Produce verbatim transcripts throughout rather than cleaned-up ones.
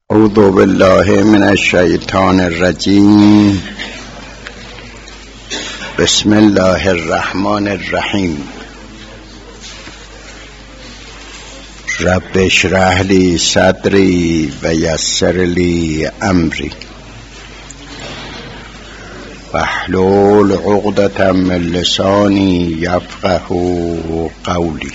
اعوذ بالله من الشیطان الرجیم. بسم الله الرحمن الرحیم. رب اشرح لی صدری و یسر لی امری واحلل عقدة من لسانی یفقهوا قولی.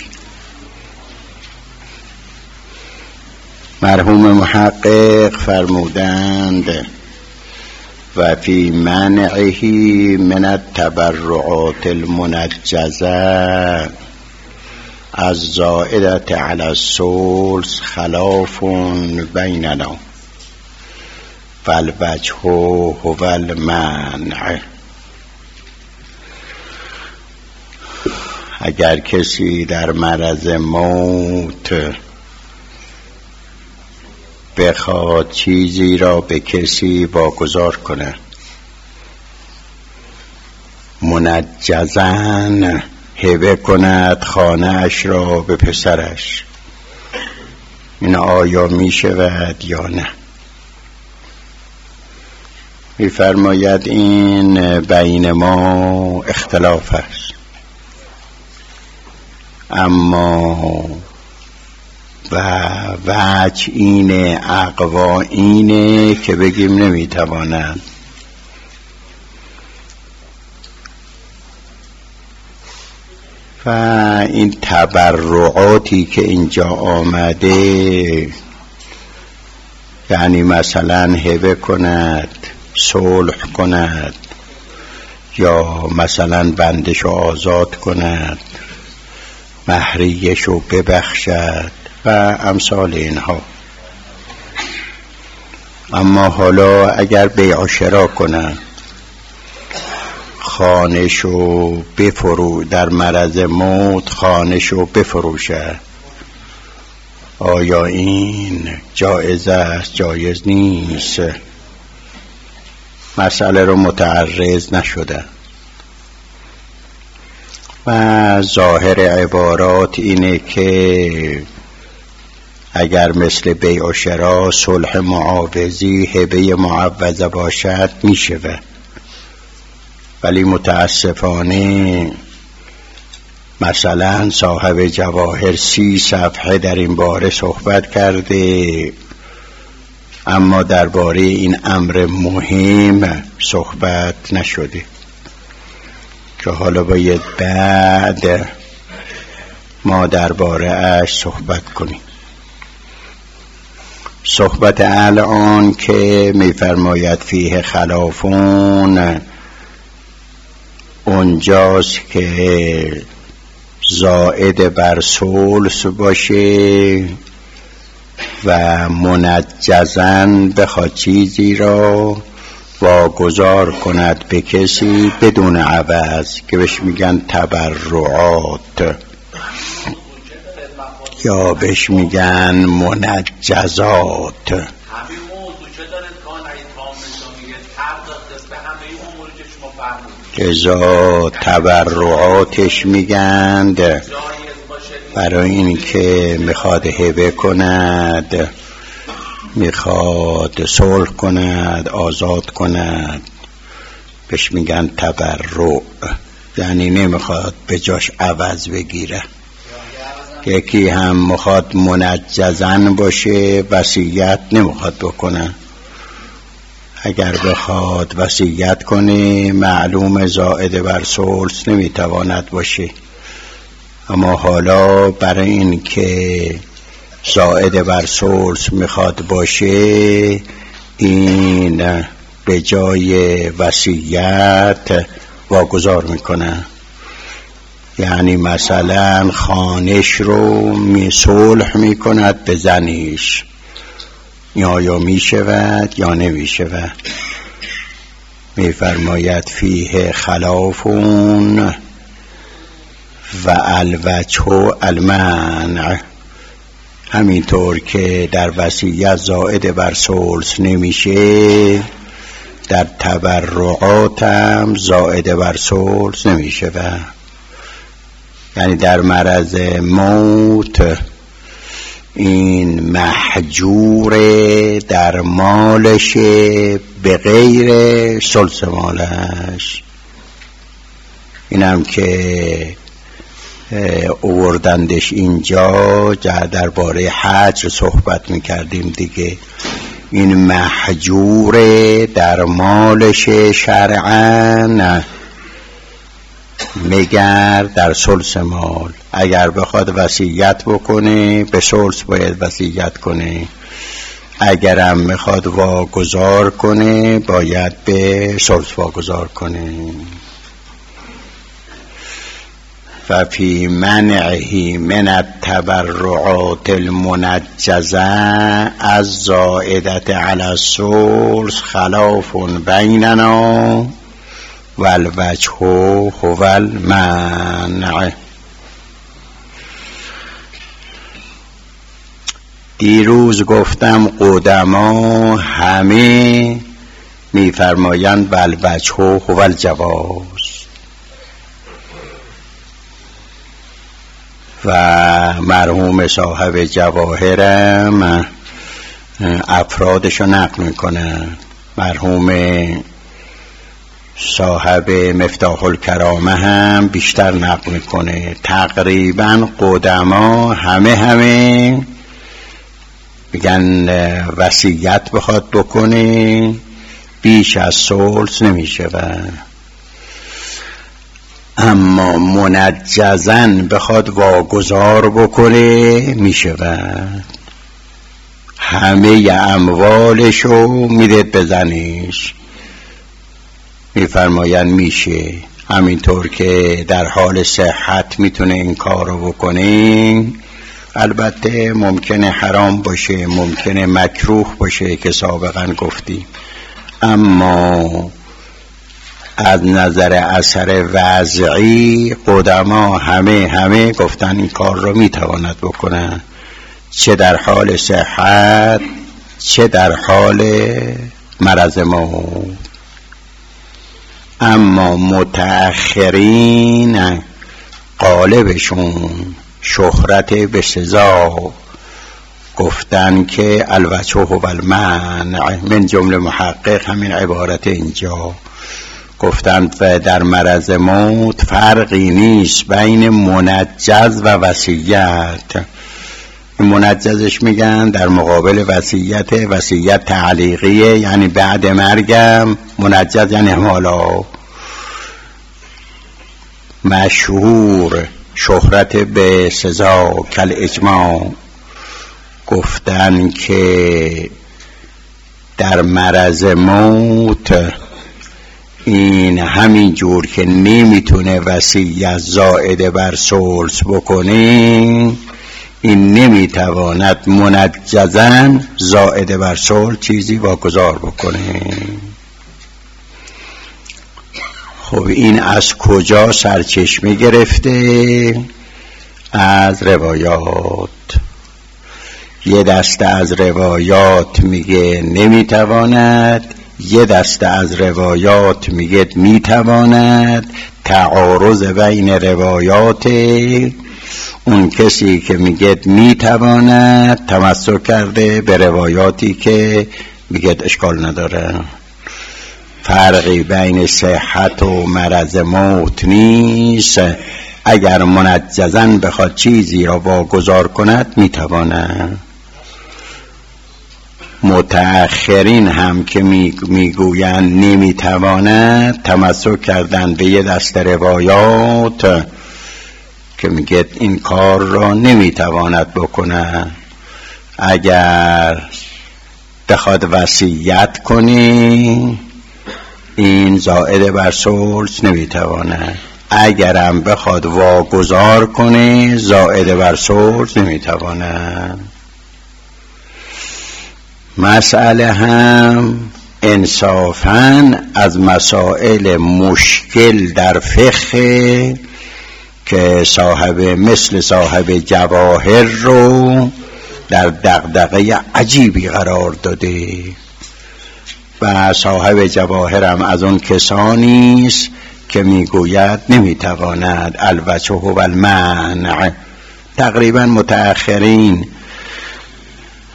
مرحوم محقق فرمودند و فی منعه من التبرعات المنجزه الزائدة علی الثلث خلاف بیننا فالوجه هو المنع. اگر کسی در مرض موت بخواد چیزی را به کسی واگذار کنه، منجزاً هبه کند خانه اش را به پسرش، این آیا می شود یا نه؟ می فرماید این بین ما اختلاف است، اما و وجه اینه، اقوا اینه که بگیم نمیتوانند. و این تبرعاتی که اینجا آمده، یعنی مثلا هبه کند، صلح کند، یا مثلا بندشو آزاد کند، مهریه‌شو ببخشد و امثال اینها. اما حالا اگر بیع و شرا کنن، خانه‌شو بفرو در مرض موت خانه‌شو بفروشه، آیا این جایز است جایز نیست؟ مسئله رو متعرض نشده و ظاهر عبارات اینه که اگر مثل بیع و شرا صلح معاوضی هبه معوضه باشد میشه، ولی متاسفانه مثلا صاحب جواهر سی صفحه در این باره صحبت کرده، اما درباره این امر مهم صحبت نشده که حالا باید بعد ما درباره اش صحبت کنیم. صحبت الان که میفرماید فیه خلافون، اونجاست که زائد بر ثلث باشه و منجزاً بخواد چیزی را واگذار کند به کسی بدون عوض، که بهش میگن تبرعات یا بهش میگن منجزات. ازا تبرعاتش میگند برای این که میخواد هبه کند، میخواد صلح کند، آزاد کند، بهش میگن تبرع، یعنی نمیخواد به جاش عوض بگیره. یکی هم میخواد منجزاً باشه، وصیت نمیخواد بکنه. اگر بخواد وصیت کنه معلوم زائد بر ثلث نمیتواند باشه، اما حالا برای این که زائد بر ثلث میخواد باشه، این به جای وصیت واگذار میکنه. یعنی مثلا خانش رو می صلح میکند به زنیش، یا یا می شود یا نمی شود. می فرماید فیه خلافون و الوجه المنع. همینطور که در وصیت زائد بر ثلث نمیشه، در تبرعات هم زائد بر ثلث نمیشه. یعنی در مرض موت این محجور در مالش به غیر ثلث مالش. اینم که اووردندش اینجا درباره حج صحبت میکردیم دیگه. این محجور در مالش شرعاً مگر در ثلث مال. اگر بخواد وصیت بکنه به ثلث باید وصیت کنه، اگرم میخواد واگذار کنه باید به ثلث واگذار کنه. ففی منعه من التبرعات المنجزه از زائدت علی الثلث خلاف بیننا والوجه هو المنع. دیروز گفتم قدما همه میفرمایند والوجه هو الجواز و مرحوم صاحب جواهرم افرادشو نقل میکنه. مرحوم صاحب مفتاح الکرامه هم بیشتر نقل میکنه. تقریبا قدما همه همه میگن وصیت بخواد بکنه بیش از ثلث نمیشه و اما منجزن بخواد واگذار بکنه میشه و همه اموالشو میدید بزنیش. میفرماین میشه. همینطور که در حال صحت میتونه این کار رو بکنه. البته ممکنه حرام باشه، ممکنه مکروه باشه که سابقا گفتیم، اما از نظر اثر وضعی قدما همه همه گفتن این کار رو میتواند بکنن، چه در حال صحت چه در حال مرض موت. اما متأخرین غالبشون شهرت به سزا گفتن که الوجه هو المنع. من جمله محقق همین عبارت اینجا گفتن و در مرض موت فرقی نیست بین منجز و وصیت. منجزش میگن در مقابل وصیت، وصیت تعلیقیه یعنی بعد مرگم، منجز یعنی حالا. مشهور شهرت به سزا کل اجماع گفتن که در مرض موت این همین جور که نمیتونه وصیت زائد بر ثلث بکنه، این نمیتواند منجزاً زائد بر ثلث چیزی واگذار بکنه. خب این از کجا سرچشمه گرفته؟ از روایات. یه دسته از روایات میگه نمیتواند، یه دسته از روایات میگه میتواند. تعارض بین روایات، اون کسی که میگه میتواند تمسک کرده به روایاتی که میگه اشکال نداره. فرقی بین صحت و مرض موت نیست. اگر منجزاً بخواد چیزی را واگذار کند میتواند. متأخرین هم که میگویند نمیتواند تمسک کردن به یه دست روایات که میگه این کار را نمیتواند بکنه. اگر بخواد وصیت کنی این زائد بر ثلث نمیتواند، اگرم بخواد واگذار کنه زائد بر ثلث نمیتواند. مسئله هم انصافاً از مسائل مشکل در فقه که صاحب مثل صاحب جواهر رو در دغدغه عجیبی قرار داده و صاحب جواهر هم از اون کسانی است که میگوید نمیتواند الوجه هو المنع. تقریبا متأخرین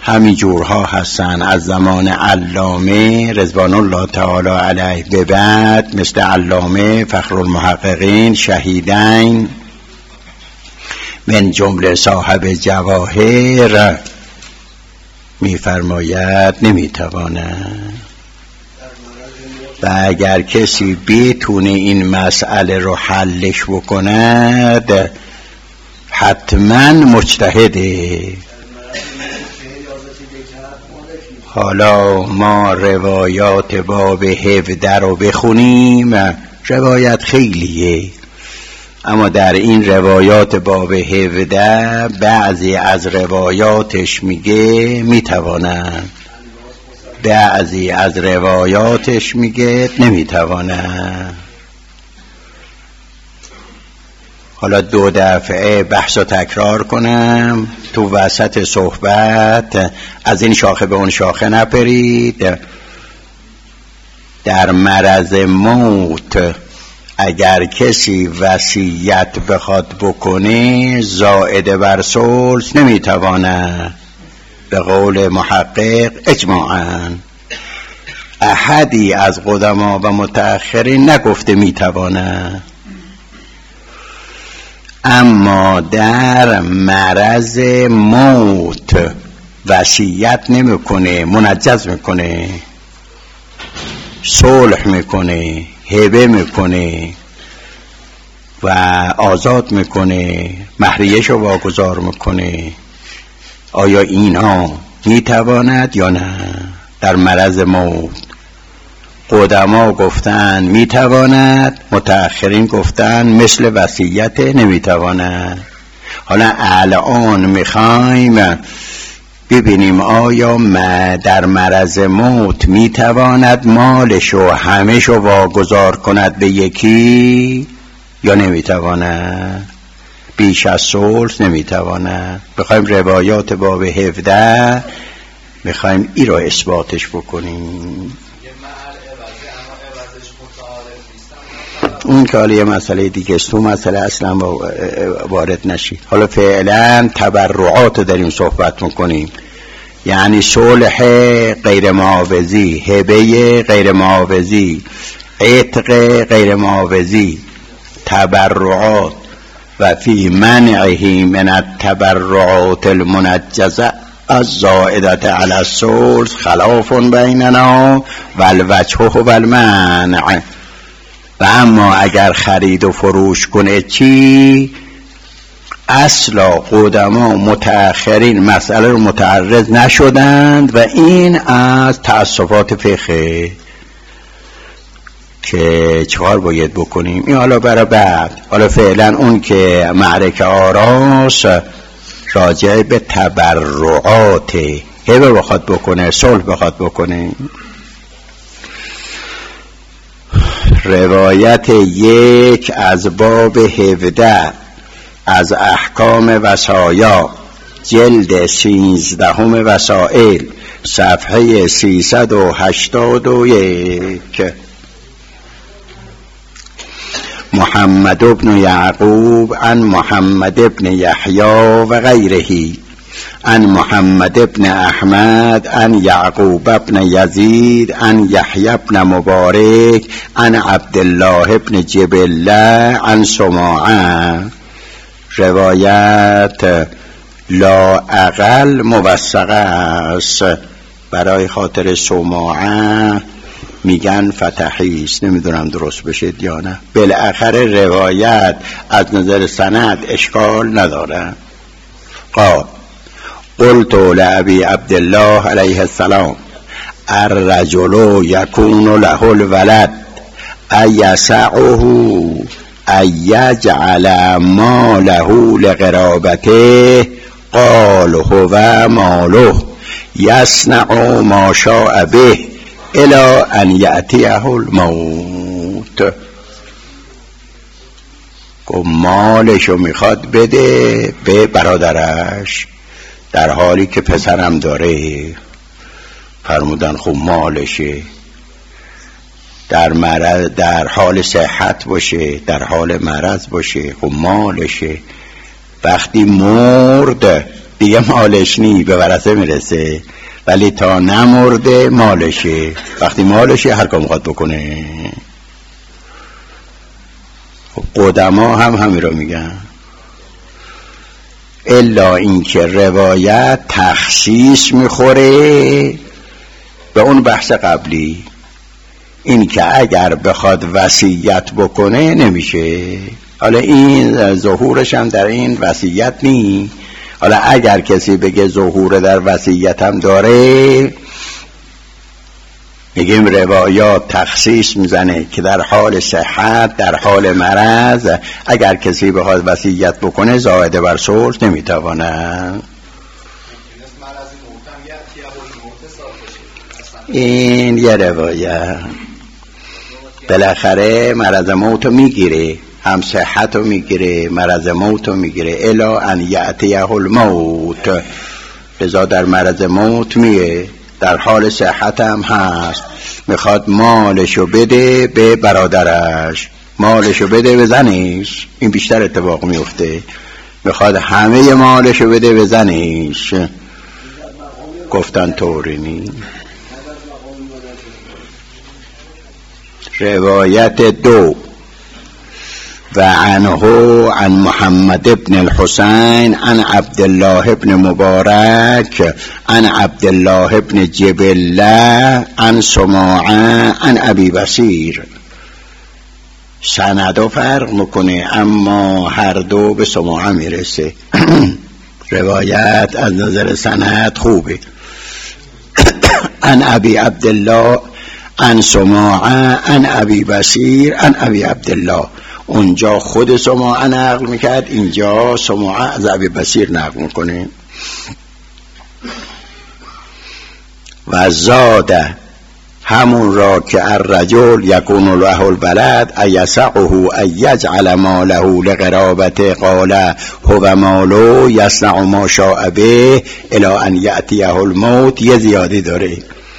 همین جورها هستن از زمان علامه رضوان الله تعالی علیه به بعد، مثل علامه فخرالمحققین شهیدین من جمله صاحب جواهر میفرماید نمیتواند. و اگر کسی بتونه این مسئله رو حلش بکند حتما مجتهده. حالا ما روایات باب هفده رو بخونیم، روایت خیلیه، اما در این روایات باب هفده بعضی از روایاتش میگه میتوانند، بعضی از روایاتش میگه نمیتوانند. حالا دو دفعه بحث و تکرار کنم، تو وسط صحبت از این شاخه به اون شاخه نپرید. در مرض موت اگر کسی وصیت بخواد بکنه زائد بر ثلث نمیتوانه، به قول محقق اجماعاً. احدی از قدما و متأخرین نگفته میتوانه. اما در مرض موت وصیت نمیکنه، منجز میکنه، صلح میکنه، هبه میکنه و آزاد میکنه، مهریه‌شو واگذار میکنه. آیا اینا میتواند یا نه؟ در مرض موت قدما گفتن میتواند، متأخرین گفتن مثل وصیت نمیتواند. حالا الان میخوایم ببینیم آیا ما در مرض موت میتواند مالشو همه‌شو واگذار کند به یکی یا نمیتواند؟ بیش از ثلث نمیتواند. بخوایم روایات باب هفده میخوایم ای را اثباتش بکنیم. اون که حالا یه مسئله دیگه است، تو مسئله اصلا وارد نشید. حالا فعلا تبرعات رو داریم صحبت میکنیم، یعنی صلح غیر معاوضی، هبه غیر معاوضی، عتق غیر معاوضی، تبرعات. و فی منعه من التبرعات المنجزه الزائدة علی الثلث خلاف بیننا والوجه و المنع. و اما اگر خرید و فروش کنه چی؟ اصلا قدما متأخرین مسئله رو متعرض نشدند و این از تأسفات فقه که چهار باید بکنیم. این حالا برای بعد. حالا فعلا اون که معرکه آراس راجع به تبرعات هبه بخواد بکنه، صلح بخواد بکنه. روایت یک از باب هفده از احکام وصایا، جلد سیزدهم وسائل، صفحه سیصد و هشتاد و یک. محمد بن یعقوب عن محمد بن یحیی و غیره عن محمد بن احمد عن یعقوب بن یزید عن یحیی بن مبارک عن عبدالله بن جبله عن سماعه. روایت لا اقل موثقه است. برای خاطر سماعه میگن فتحی است، نمیدونم درست بشه یا نه. بالاخره روایت از نظر سند اشکال نداره. قال قلت لأبي عبد الله علیه السلام الرجل یکون له الولد ایسعه ایجعل ماله لقرابته؟ قال هو ماله یصنع ما شاء به الی ان یأتیه الموت. گفت مالشو میخواد بده به برادرش در حالی که پسرم داره. فرمودن خب مالشه، در مرض، در حال صحت باشه، در حال مرض باشه، خب مالشه. وقتی مرد دیگه مالش نی، به ورثه میرسه، ولی تا نمرده مالشه. وقتی مالشه هر کار میخواد بکنه. خب قدما هم همین رو میگن، الا اینکه روایت تخصیص میخوره به اون بحث قبلی، این که اگر بخواد وصیت بکنه نمیشه. حالا این ظهورش هم در این وصیت نی. حالا اگر کسی بگه ظهور در وصیت هم داره، میگیم روایات تخصیص میزنه که در حال صحت، در حال مرض اگر کسی بخواد وصیت بکنه زائد بر ثلث نمیتواند. این یه روایت. بالاخره مرض موت رو میگیره، هم صحت رو میگیره، مرض موت رو میگیره. الا ان یأتیه الموت، لذا در مرض موت میه، در حال صحت هم هست، میخواد مالشو بده به برادرش، مالشو بده به زنش. این بیشتر اتفاق میفته، میخواد همه مالشو بده به زنش. گفتن طوری نی. روایت دو، و عنه عن محمد ابن الحسین عن عبدالله ابن مبارک عن عبدالله ابن جبله عن سماعه عن ابی بصیر. سندو فرق میکنه اما هر دو به سماعه میرسه. روایت از نظر سند خوبه. عن ابی عبدالله عن سماعه عن ابی بصیر عن ابی عبدالله. اونجا خود سماعه نقل میکرد، اینجا سماعه از ابی بصیر نقل میکنه. و زاده همون را که الرجل یکون له الولد ایسعه ای یجعل ماله لقرابت قال هو مالو یصنع ما شاء به الی ان یأتیه الموت. یه زیادی داره.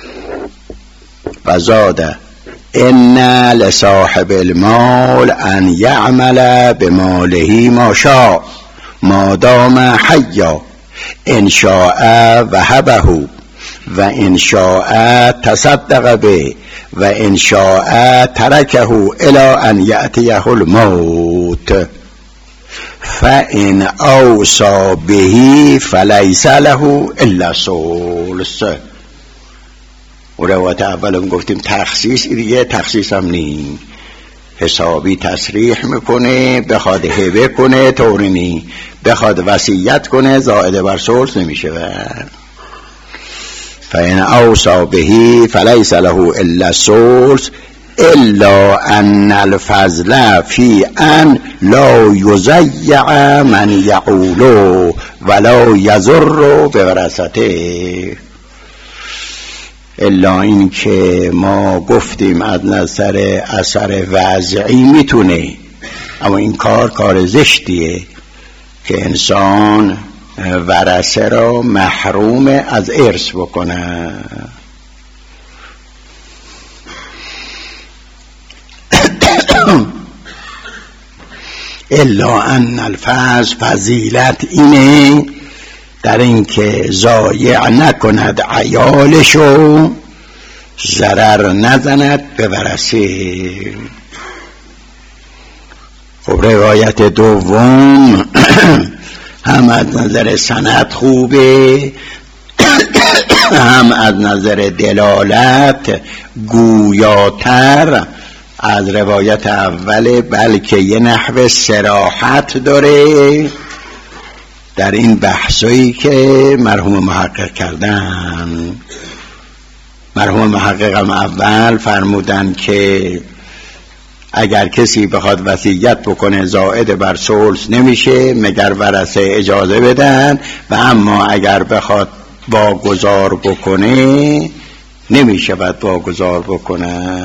و زاده ان لصاحب المال ان یعمل بماله ما شاء ما دام حیا ان شاء وهبه و ان شاء تصدق به و ان شاء ترکه الی ان یأتیه الموت فان اوصى به فلیس له الا ثلث. و روایت اول هم گفتیم تخصیص، دیگه تخصیص هم نی، حسابی تصریح میکنه، بخواد هبه کنه طوری نی، بخواد وصیت کنه زائد بر ثلث نمیشه. فإن اوصى به فليس له الا الثلث الا ان الفضل في ان لا يضيع من يعول ولا يضر بورثته. الا این که ما گفتیم از نظر اثر وضعی میتونه، اما این کار کار زشتیه که انسان ورثه را محروم از ارث بکنه. الا ان الفضل، فضیلت اینه در این که ضایع نکند عیالشو، ضرر نزند به ورثه. خب روایت دوم هم از نظر سند خوبه، هم از نظر دلالت گویاتر از روایت اوله، بلکه یه نحو صراحت داره در این بحثایی که مرحوم محقق کردن. مرحوم محقق هم اول فرمودن که اگر کسی بخواد وصیت بکنه زائد بر ثلث نمیشه مگر ورثه اجازه بدن، و اما اگر بخواد واگذار بکنه نمیشه باید واگذار بکنه.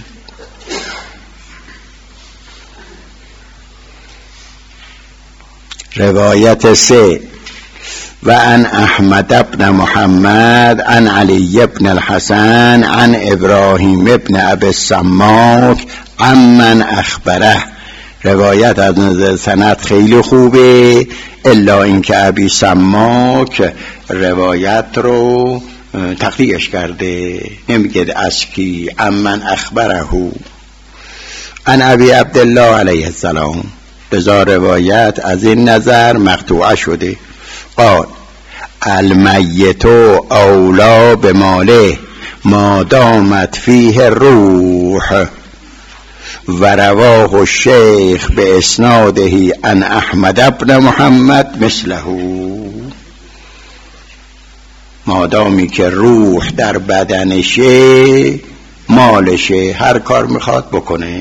روایت سه، و عن احمد ابن محمد عن علی ابن الحسن عن ابراهیم ابن ابی السماک عمن اخبره روایت از نظر سند خیلی خوبه، الا اینکه ابی سماک روایت رو تقطیعش کرده، نمیگه از کی، امن اخبره عن ابی عبدالله علیه السلام. لذا روایت از این نظر مقطوعه شده. قال المیت اولا بماله ما دامت فیه روح، و رواه الشیخ به اسناده عن احمد ابن محمد مثله. مادامی که روح در بدنشه مالشه، هر کار میخواد بکنه.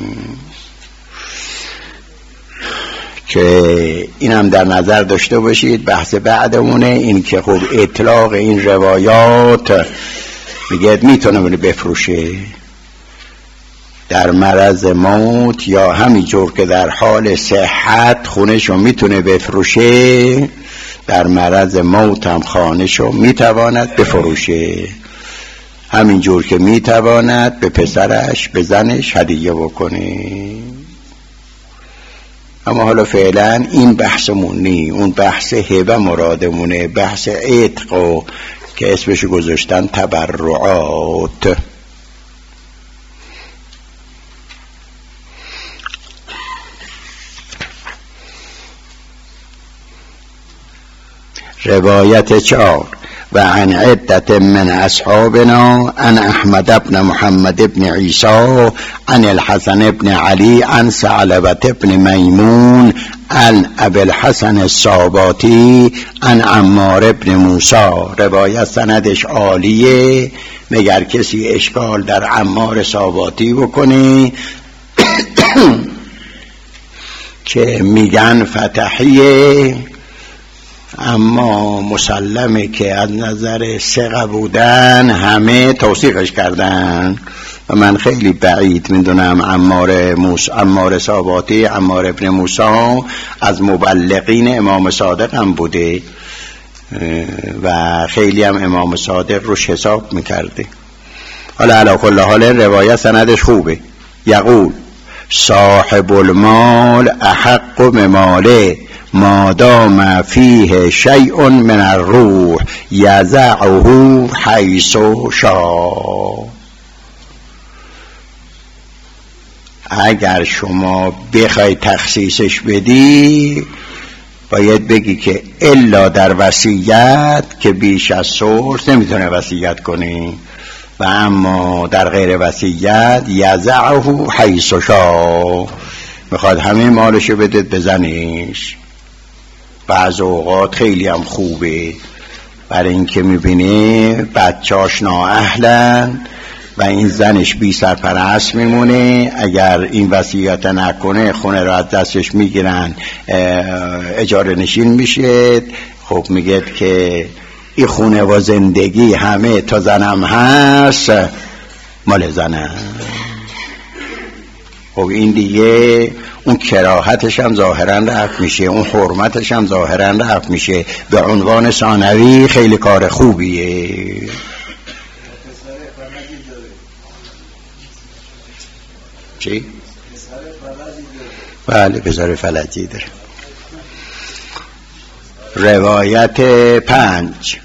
که اینم در نظر داشته باشید. بحث بعدمونه این که خب اطلاق این روایات میگه میتونه بفروشه در مرض موت، یا همینجور که در حال صحت خونهشو میتونه بفروشه، در مرض موت هم خانهشو میتواند بفروشه، همینجور که میتواند به پسرش به زنش هدیه بکنه. اما حالا فعلا این بحثمون نی، اون بحث هبه مرادمونه، بحث عتق و که اسمشو گذاشتن تبرعات. روایت چهار و عن عدت من اصحابنا عن احمد ابن محمد ابن عیسی عن الحسن ابن علی عن ثعلبة ابن میمون عن ابی الحسن الصاباتی عن عمار ابن موسی. روایت سندش عالیه، مگر کسی اشکال در عمار صاباتی بکنه که میگن فتحیه، اما مسلمه که از نظر ثقه بودن همه توثیقش کردن و من خیلی بعید میدونم عمار موسی، عمار صاباتی، عمار ابن موسی از مبلغین امام صادق هم بوده و خیلی هم امام صادق روش حساب میکرده. حالا علی کل حال روایت سندش خوبه. یقول صاحب المال احق بماله ما دام فیه شیء من الروح یزعه حیث شاء. اگر شما بخوای تخصیصش بدی باید بگی که الا در وصیت که بیش از ثلث نمیتونه وصیت کنی، و اما در غیر وصیت یزعه حیث شاء، میخواد همه مالشو بده بزنیش. بعض اوقات خیلی هم خوبه برای اینکه میبینه بچهاش نااهلن و این زنش بی سرپرست میمونه، اگر این وصیت نکنه خونه رو از دستش میگیرن، اجاره نشین میشه. خب میگه که این خونه و زندگی همه تا زنم هست مال زنم. خب این دیگه اون کراهتش هم ظاهرا رفت میشه، اون حرمتش هم ظاهرا رفت میشه. به عنوان ثانوی خیلی کار خوبیه. چی؟ بله پسر فلجی داره. روایت پنج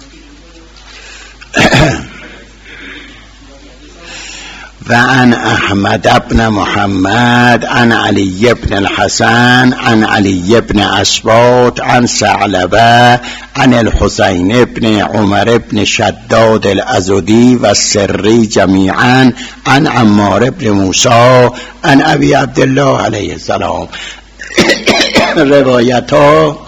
و عن احمد ابن محمد عن علی ابن الحسن عن علی ابن اسباط عن ثعلبة عن الحسین ابن عمر ابن شداد الازدی و السری جمیعا عن عمار ابن موسی عن ابی عبدالله علیه السلام. روایت ها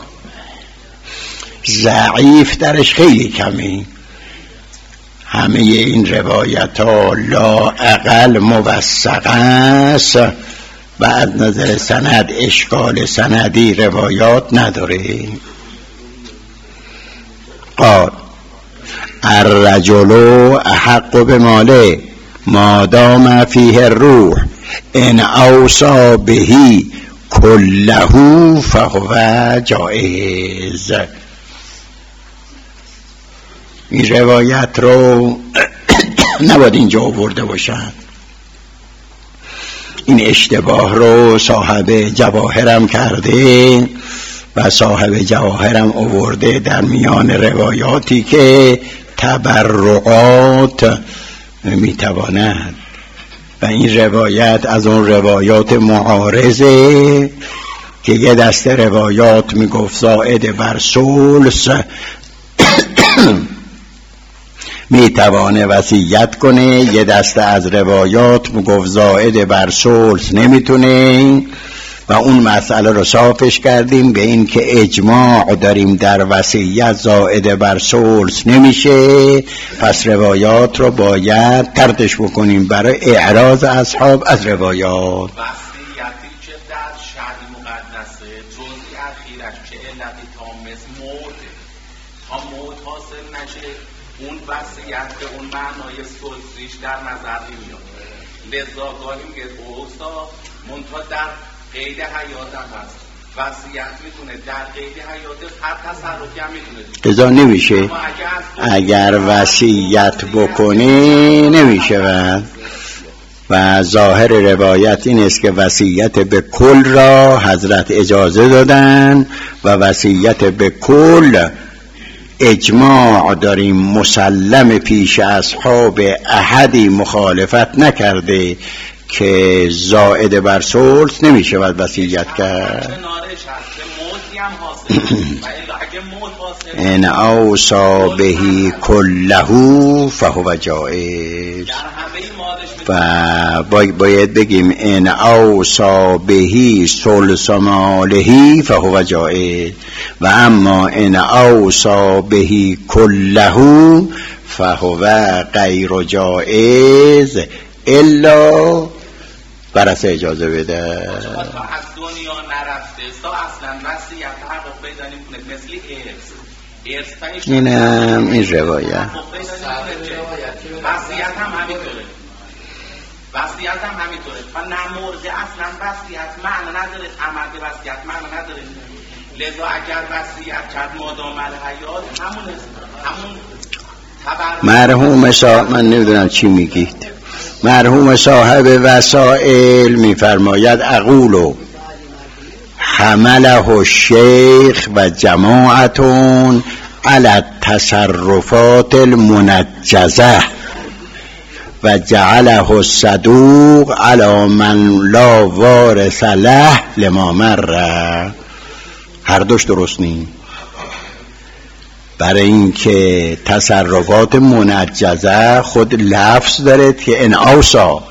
ضعیف درش خیلی کمی، همه این روایت ها لا اقل موثق است و از نظر سند اشکال سندی روایات نداره. قال الرجل احق بماله ما دام فیه الروح ان اوصى به کله فهو جائز. این روایت رو نباید اینجا آورده باشن. این اشتباه رو صاحب جواهرم کرده و صاحب جواهرم آورده در میان روایاتی که تبرعات میتواند، و این روایت از اون روایات معارضه که یه دسته روایات میگفت زائد بر ثلث میتوانه وصیت کنه، یه دسته از روایات میگفت زائد بر ثلث نمیتونه، و اون مسئله رو صافش کردیم به این که اجماع داریم در وصیت زائد بر ثلث نمیشه، پس روایات رو باید ترکش بکنیم برای اعراض اصحاب از روایات. وصیتی که در شرع مقدسه جزئی اخیرش که علتی تامس موت تا موت حاصل نشه اون وصیت به اون معنای ثلثیش در نظر نمیاد. لذا گاهی میگه اوستا منتها در قید حیات هم هست، وصیت میتونه در قید حیات هر تصرفی هم میتونه، لذا نمیشه اگر وصیت بکنه نمیشه. و و ظاهر روایت این است که وصیت به کل را حضرت اجازه دادن و وصیت به کل اجماع داریم مسلم پیش اصحاب احدی مخالفت نکرده که زائد بر ثلث نمیشه باید وصیت کرد. ان اوصا بهی کله فهو جائز، و باید بگیم ان اوصا بهی ثلث ماله فهو جائز، و اما ان اوصا بهی کله فهو غیر جائز الا برس اجازه بده. از دنیا نرفته سا اصلا وصیت حق پیدا نمیکنه، مثل ارث اینم این روایت وصیت هم همینطوره، وصیت هم همینطوره و نمورده اصلا وصیت معنی نداره، عمل به وصیت معنی نداره. لذا اگر وصیت کرد مادام الحیات همون همون مرحوم صاحب، من نمیدونم چی میگید، مرحوم صاحب وسائل میفرماید اقولو حمله الشیخ و جماعتون علی التصرفات المنجزه و جعله الصدوق علی من لا وارث له لما مر. هر دوش درست نیم، برای اینکه تصرفات منجزه خود لفظ داره که ان اوصا،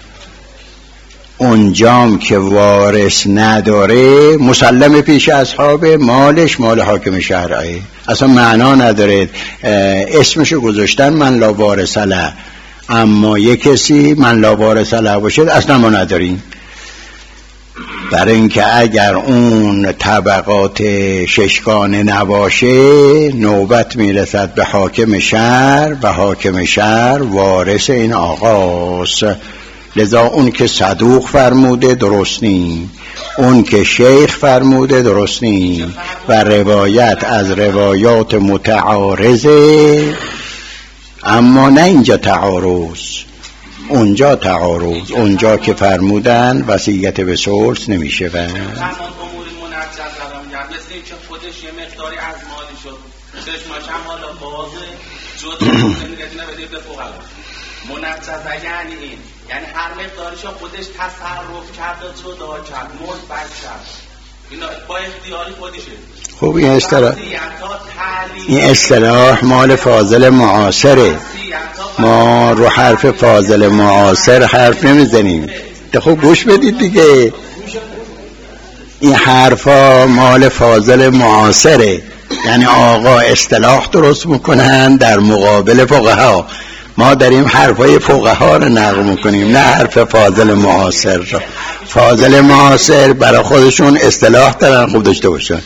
اونجام که وارث نداره مسلم پیش اصحاب مالش مال حاکم شرعه، اصلا معنا نداره اسمشو گذاشتن من لا وارث له، اما یک کسی من لا وارث له باشه اصلا ما نداریم. برای اینکه اگر اون طبقات ششگانه نباشه نوبت میرسد به حاکم شهر و حاکم شهر وارث این آقاست. لذا اون که صدوق فرموده درست نی، اون که شیخ فرموده درست نی، و روایت از روایات متعارضه، اما نه اینجا تعارض، اونجا تعارض، اونجا که فرمودن وصیت به ثلث نمیشه. و تمام امور منجز دارم میگم مثل این که خودش یه مقداری از مالی شد چشماش هم حالا بازه جدا نمیگه نبیده به فقلا منجزه، یعنی این یعنی هر مقداریش خودش تصرف کرده جدا کرد مثبت کرد، اینا با اختیاری خودشه. خوب این اصطلاح این اصطلاح مال فاضل معاصره، ما رو حرف فاضل معاصر حرف نمیزنیم. خوب گوش بدید دیگه، این حرفا مال فاضل معاصره، یعنی آقا اصطلاح درست میکنن در مقابل فقها، ما داریم حرفای فقها رو نقل میکنیم نه حرف فاضل معاصر رو. فاضل معاصر برای خودشون اصطلاح دارن خوب داشته باشن.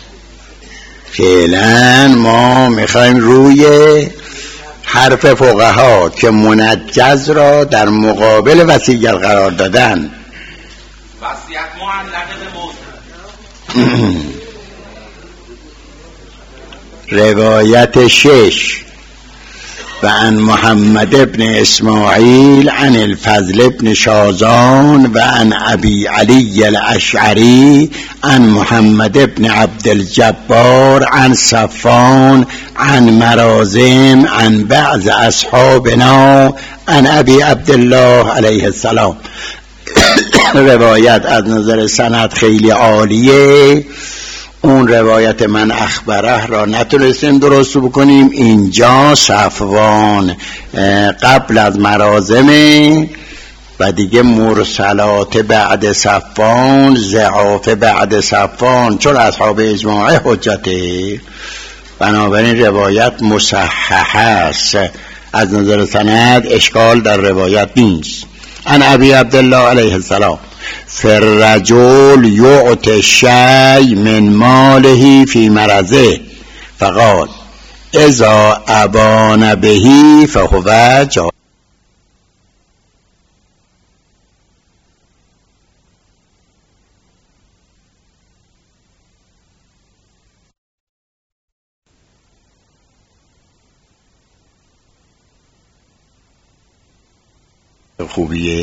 فعلا ما میخوایم روی حرف فقها که منجز را در مقابل وصیت قرار دادن. وصیت معلق به موضوع. روایت شش و عن محمد ابن اسماعیل عن الفضل ابن شازان و عن ابی علی الاشعری عن محمد ابن عبد الجبار عن صفان عن مرازم عن بعض اصحابنا عن ابی عبدالله علیه السلام. روایت از نظر سند خیلی عالیه. اون روایت من اخبره را نتونستیم درست بکنیم. اینجا صفوان قبل از مرازمه و دیگه مرسلات بعد صفوان، ضعاف بعد صفوان، چون اصحاب اجماع حجته، بنابراین روایت مصحح است. از نظر سند اشکال در روایت نیست. عن ابی عبدالله علیه السلام فالرجل یعطی شیء من ماله فی مرضه فقال اذا ابان به فهو جائز. خوبیه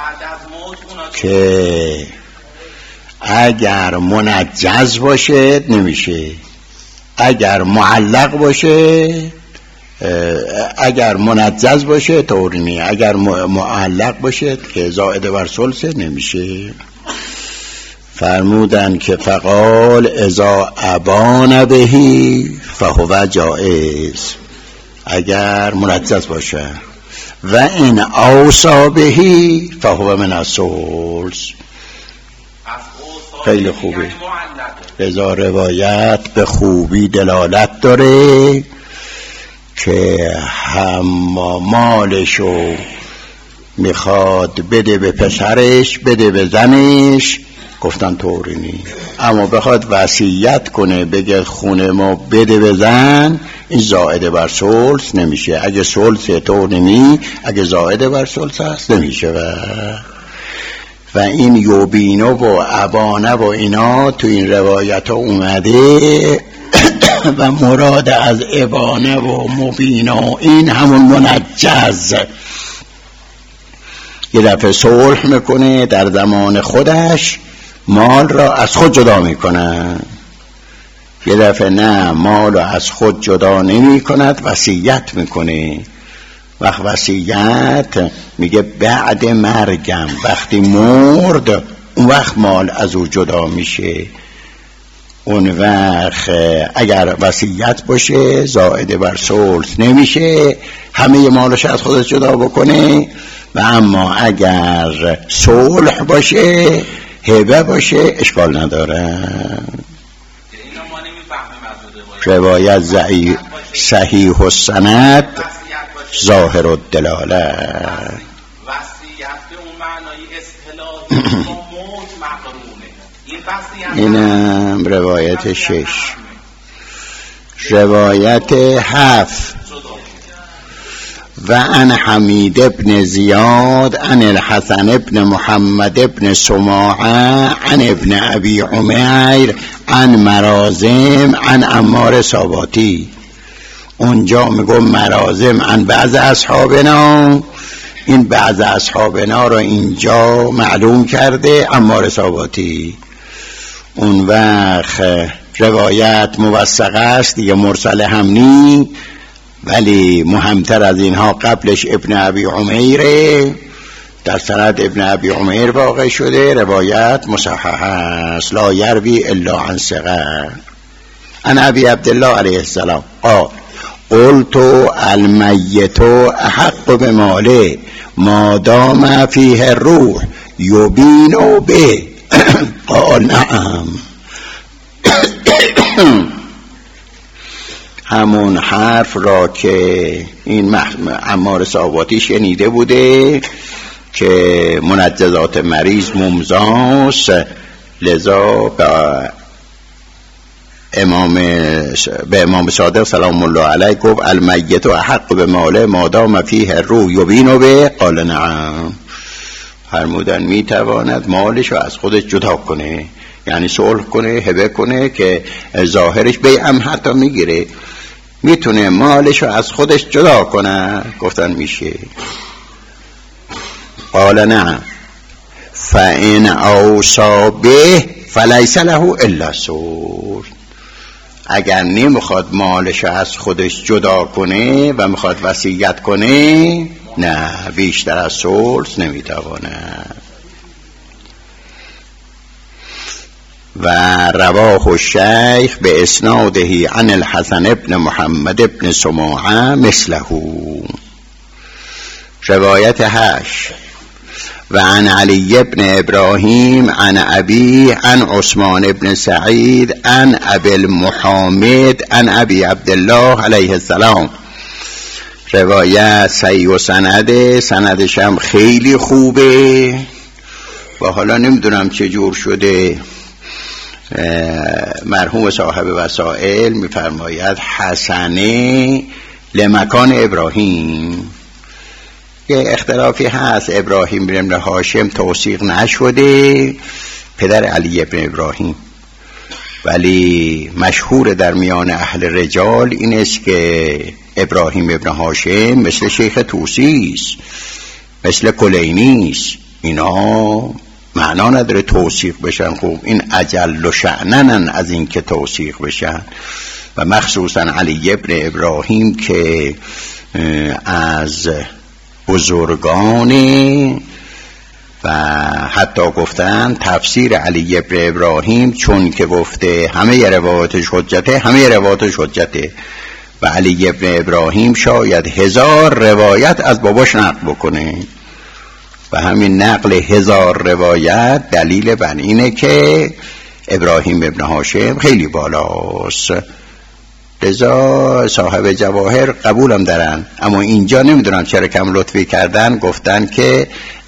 که اگر منجز باشه نمیشه، اگر معلق باشه، اگر منجز باشه طوری نیست، اگر معلق باشه که زائد بر ثلث نمیشه. فرمودن که فقال اذا ابان بهی فهو جائز، اگر منجز باشه، و این اوصا بهی فهو من الثلث. خیلی خوبه. لذا روایت به خوبی دلالت داره که هم مالشو میخواد بده به پسرش، بده به زنش، گفتن طوری نی، اما بخواد وصیت کنه بگه خونه ما بده به زن، این زائد بر ثلث نمیشه. اگه ثلث طور نمی، اگه زائد بر ثلث هست نمیشه. و و این یوبینو و ابانه و اینا تو این روایت ها اومده و مراد از ابانه و مبینا این همون منجز. یه دفعه صلح میکنه در زمان خودش، مال را از خود جدا میکنه، یه دفعه نه، مال را از خود جدا نمی کند، وصیت میکنه. وقت وصیت میگه بعد مرگم، وقتی مرد اون وقت مال از او جدا میشه. اون وقت اگر وصیت باشه زائد بر ثلث نمیشه، همه مالش از خودش جدا بکنه. و اما اگر صلح باشه، هبه باشه، اشکال نداره. روایت زعی صحیح السند ظاهر الدلاله. وصیت به اون معنای اصطلاحی با موت مقرونه. اینم روایت شش. روایت هفت و عن حمید ابن زیاد عن الحسن ابن محمد ابن سماعه عن ابن ابی عمیر عن مرازم عن عمار ساباتی. اونجا میگم مرازم عن بعض اصحابنا، این بعض اصحابنا رو اینجا معلوم کرده عمار ساباتی. اون وقت روایت موثقه است دیگه، مرسل هم نی، ولی مهمتر از اینها قبلش ابن ابی عمیره، در سند ابن ابی عمیر واقع شده، روایت مصحح است. لا یروی الا عن ثقه. عن ابی عبدالله علیه السلام قال قلت المیت احق بماله ما دام فیه الروح یبین به قال نعم. همون حرف را که این عمار ساباتی شنیده بوده که منجزات مریض ممزاست، لذا به امام به امام صادق سلام الله علیه گفت المیت و حق به ماله مادام فیه روح یبین به قال نعم. فرمودن میتواند مالش رو از خودش جدا کنه، یعنی صلح کنه، هبه کنه که ظاهرش بیعم حتی میگیره. میتونه مالشو از خودش جدا کنه؟ گفتن میشه. قال نعم فإن اوصى به فلیس له الا سور. اگر نمیخواد مالشو از خودش جدا کنه و میخواد وصیت کنه، نه، بیشتر از ثلث نمیتوانه. و رواه الشیخ به اسناده عن الحسن ابن محمد ابن سماعه مثله. روایت هشت و عن علی ابن ابراهیم عن ابی عن عثمان ابن سعید عن ابی المحامد عن ابی عبدالله علیه السلام. روایت صحیح و سنده، سندش هم خیلی خوبه و حالا نمیدونم چه جور شده. مرحوم صاحب وسائل میفرماید حسنه لمکان ابراهیم. یه اختلافی هست، ابراهیم بن هاشم توثیق نشده، پدر علی ابن ابراهیم، ولی مشهور در میان اهل رجال این است که ابراهیم ابن هاشم مثل شیخ طوسی است، مثل کلینی است، اینا معنا نداره توثیق بشن. خوب این اجل و شأنن از این که توثیق بشن، و مخصوصا علی ابن ابراهیم که از بزرگان و حتی گفتن تفسیر علی ابن ابراهیم، چون که گفته همه روایاتش حجته، همه روایاتش حجته، و علی ابن ابراهیم شاید هزار روایت از باباش نقل بکنه و همین نقل هزار روایت دلیل بر اینه که ابراهیم ابن هاشم خیلی بالاست. لذا صاحب جواهر قبولم دارن، اما اینجا نمیدونم چرا کم لطفی کردن، گفتن که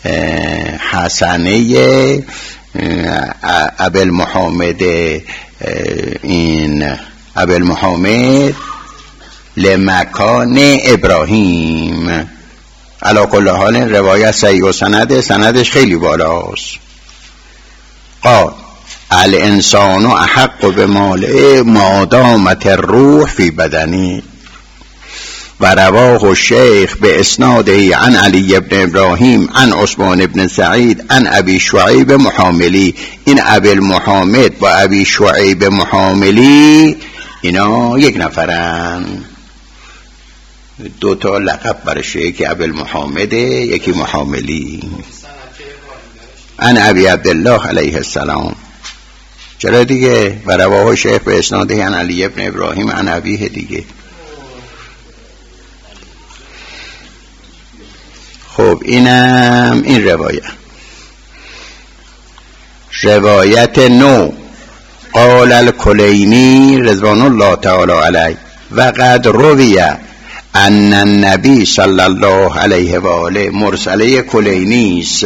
حسنه ابل محمد، این ابل محمد لمکان ابراهیم. علا کل حال روایت صحیح و سنده، سندش خیلی بالاست. قال الانسان احق به ماله ما دامت الروح فی بدنی. و رواه الشیخ به اسناده عن علی ابن ابراهیم عن عثمان ابن سعید عن ابی شعیب محاملی. این ابی المحامد و ابی شعیب محاملی اینا یک نفرن، دو تا لقب برشه، یکی ابی المحامده یکی محاملی. عن ابی عبدالله علیه السلام. چرا دیگه؟ و رواه شیخ به اسناده عن علی ابن ابراهیم عن ابیه دیگه. خب اینم این روایت. روایت نو قال الکلینی رضوان الله تعالی علیه و قد رویه ان النبی صلی الله علیه و آله، مرسله کلینی است.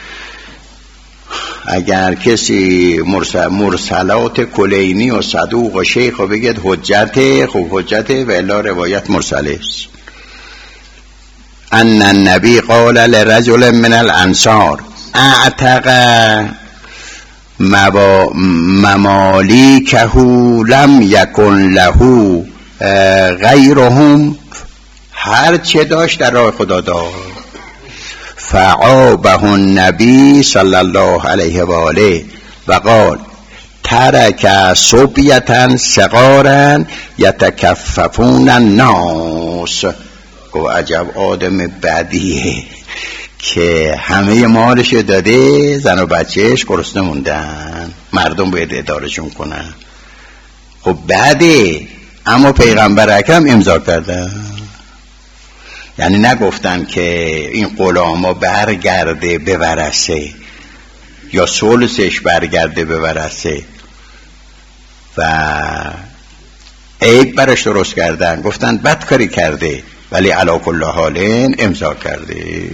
اگر کسی مرسل مرسلات کلینی و صدوق و شیخ و بگید حجته، خوب حجته، و الا روایت مرسله است. ان النبی قال لرجل من الانصار اعتق ممالیکه لم یکن له غیرهم، هر چه داشت در راه خدا داد. فعابه النبی صلی الله علیه و آله و قال ترک صبیتا صغارا یتکففون الناس. گو عجب آدم بدیه که همه مالش داده، زن و بچهش گرسنه موندن، مردم باید ادارهشون کنن. خب بعده، اما پیغمبر اکرم امضا کردن، یعنی نگفتن که این غلاما برگرده به ورثه یا ثلثش برگرده به ورثه و عیب برش درست کردن، گفتن بدکاری کرده ولی علا کل حال امضا کرده.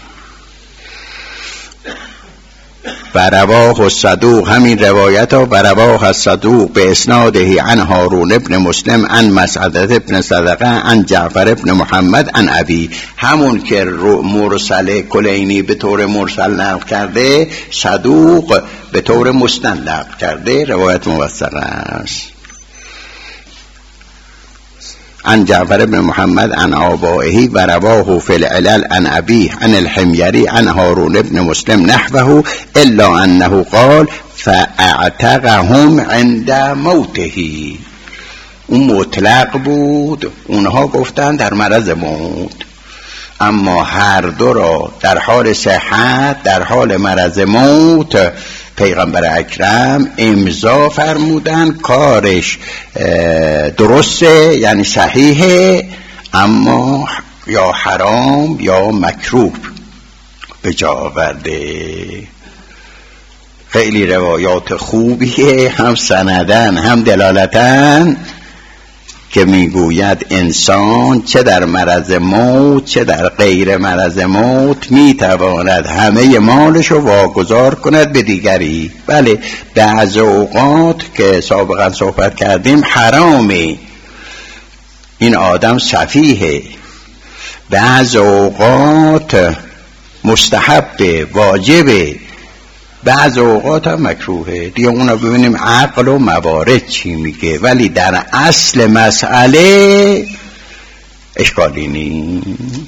و رواه الصدوق، همین روایت ها و رواه الصدوق به اسناده عن هارون ابن مسلم عن مسعدت ابن صدقه عن جعفر ابن محمد عن ابی، همون که مرسل کلینی به طور مرسل نقل کرده، صدوق به طور مسند نقل کرده، روایت موثقه است. عن جعفر بن محمد عن آبائه و رواه فی العلل عن ابیه عن الحمیری عن هارون بن مسلم نحوه الا انه قال فاعتقهم عند موته. اون مطلق بود، اونها گفتن در مرض موت، اما هر دو را در حال صحت در حال مرض موت پیغمبر اکرم امضا فرمودن کارش درسته، یعنی صحیحه، اما یا حرام یا مکروه به جا آورده. خیلی روایات خوبیه، هم سندن هم دلالتن، که میگوید انسان چه در مرض موت چه در غیر مرض موت میتواند همه مالش رو واگذار کند به دیگری. بله بعض اوقات که سابقا صحبت کردیم حرامه، این آدم سفیه، بعض اوقات مستحبه واجبه، بعض اوقات هم مکروهه دیگه. اونا ببینیم عقل و موارد چی میگه، ولی در اصل مسئله اشکالی نیست.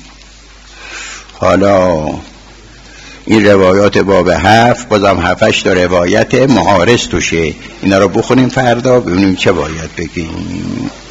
حالا این روایات باب هفت بازم هفتش تا روایت معارض توشه، اینا رو بخونیم فردا ببینیم چه باید بگیم.